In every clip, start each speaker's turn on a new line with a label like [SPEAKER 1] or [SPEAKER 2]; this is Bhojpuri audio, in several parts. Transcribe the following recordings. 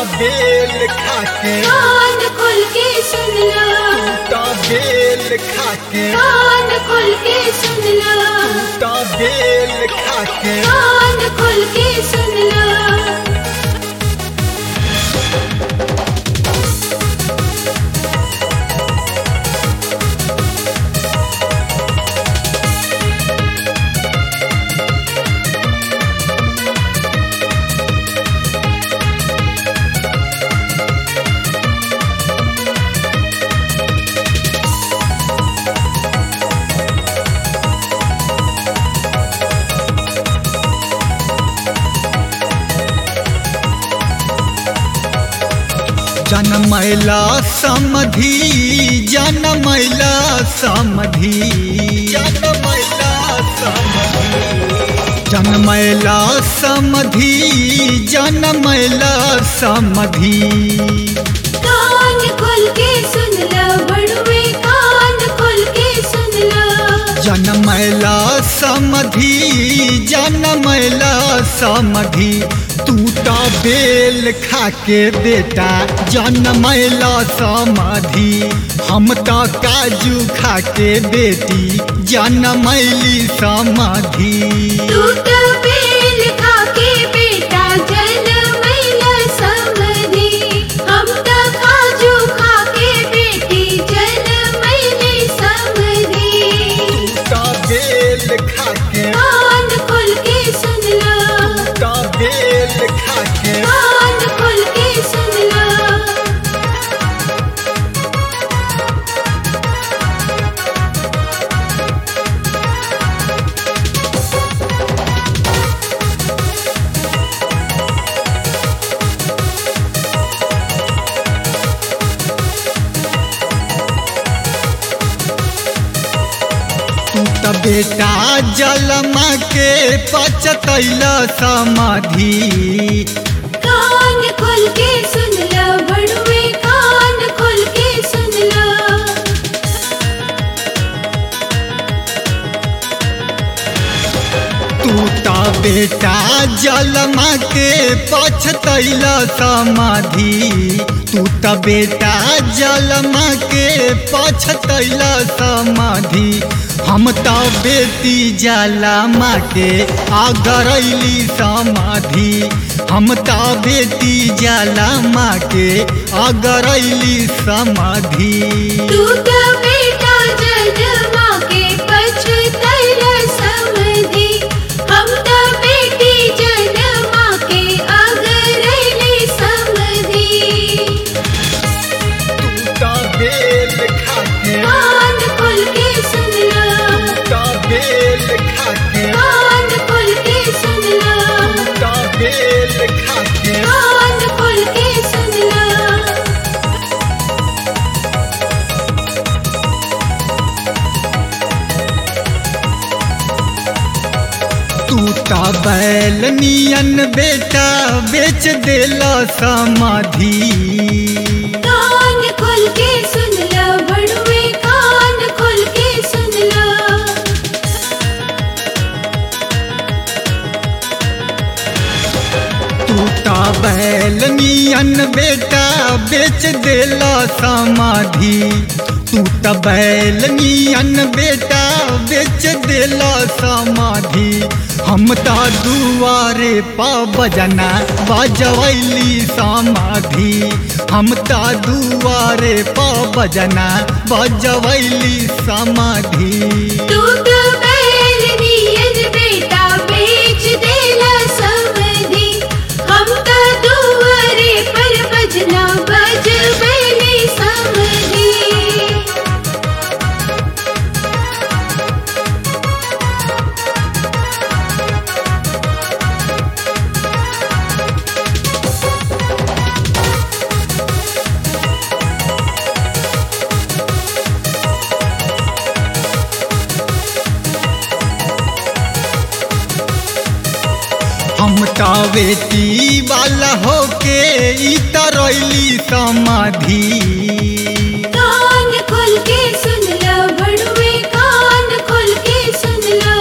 [SPEAKER 1] बेल खाके
[SPEAKER 2] कान खोल के सुन लो,
[SPEAKER 1] टूटा बेल खाके
[SPEAKER 2] कान खोल के सुन लो,
[SPEAKER 1] टूटा बेल खाके
[SPEAKER 2] कान खोल के सुन लो।
[SPEAKER 1] जनमैला समधि जनमैला समधि जनमैला समधि जनमैला समधि जनमैला समधि
[SPEAKER 2] कान खोल के सुन लो बड़ुए, कान खोल के सुन लो।
[SPEAKER 1] जनमैला समधि जनमैला समधि टूटा बेल खाके बेटा जनमैला समधि हम तो काजू खाके बेटी जनमैली समधि
[SPEAKER 2] टूटा बेल खाके बेटा जनमैला समधि, हम तो काजू खाके बेटी जनमैली समधि।
[SPEAKER 1] टूटा बेल खाके
[SPEAKER 2] कान खोल के सुन लो,
[SPEAKER 1] टूटा बेल खाके
[SPEAKER 2] कान खोल के सुन लो।
[SPEAKER 1] टूटा बेटा जलमा के पचतैला समाधि
[SPEAKER 2] कान खोल के सुन लो बड़ुए, कान खोल के सुन लो।
[SPEAKER 1] टूटा बेटा जलमा के पछतैला समाधि टूटा बेटा जलमा के पछतैला समाधि हम तो बेटी जलमा के आगरैली समाधि हम तो बेटी जलमा के आगरैली समाधि
[SPEAKER 2] टूटा बेटा जनमा के पछतैला समधि, हम तो बेटी जनमा के आगरैली समधि।
[SPEAKER 1] टूटा बेल खाके
[SPEAKER 2] कान खोल के सुन लो,
[SPEAKER 1] टूटा बेल खाके
[SPEAKER 2] कान खोल के सुन लो,
[SPEAKER 1] टूटा बेल खाके
[SPEAKER 2] कान खोल के सुन लो।
[SPEAKER 1] टूटा बैल नियन बेटा बेच देला समाधि
[SPEAKER 2] कान खोल के सुन लो बड़ुए, कान खोल के सुन लो।
[SPEAKER 1] टूटा बैल नियन बेटा बेच देला समाधि टूटा बैल नियन बेटा बेच देला समाधि हम तो दुआरे पा बजना बजवैली समाधि हम तो दुआरे पा बजना बजवैली समाधि
[SPEAKER 2] टूटा बैल नियन बेटा बेच देला समधि, हम तो दुआरे पर बजना बजवैली समधि।
[SPEAKER 1] हम तो बेटी वाला होके ई तरैली समाधि
[SPEAKER 2] कान खोल के सुन लो बड़ुए, कान खोल के सुन लो।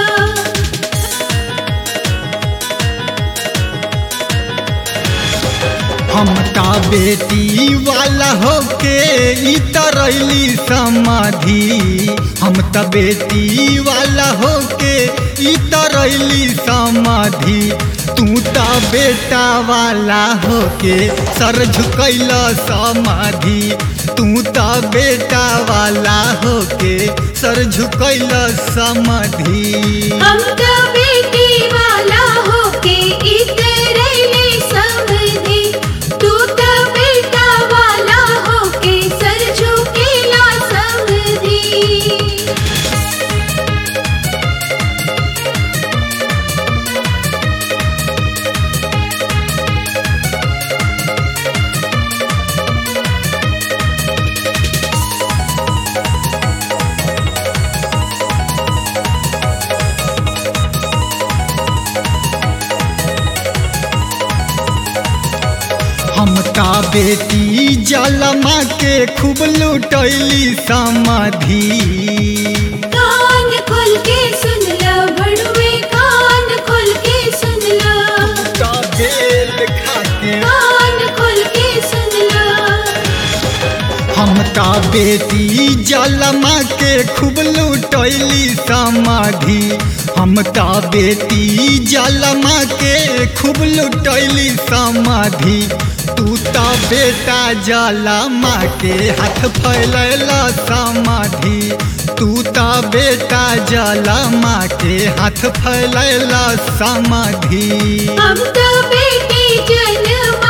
[SPEAKER 1] हम ता बेटी वाला होके ई तरैली समाधि हम ता बेटी वाला होके ई तरैली समाधि तू ता बेटा वाला होके सर झुकैला समाधि तू ता बेटा वाला होके सर झुकैला समाधि
[SPEAKER 2] हम तो बेटी वाला होके इतरैले समधी तू तो बेटा वाला होके सर झुकेला समधी
[SPEAKER 1] हम ता बेटी जलमा के खूब लुटैली समाधि
[SPEAKER 2] कान खोल के सुन लो बड़ुए कान खोल के सुन लो
[SPEAKER 1] ता बेल खाके
[SPEAKER 2] कान खोल के सुन लो
[SPEAKER 1] हम ता बेटी जलमा के खूब लुटैली समाधि हम ता बेटी जलमा के खूब लुटैली समाधि तू ता बेटा जलमा के हाथ फैलैला समाधि तू ता बेटा जलमा के हाथ फैलैला समाधि
[SPEAKER 2] हम तो बेटी जन्मा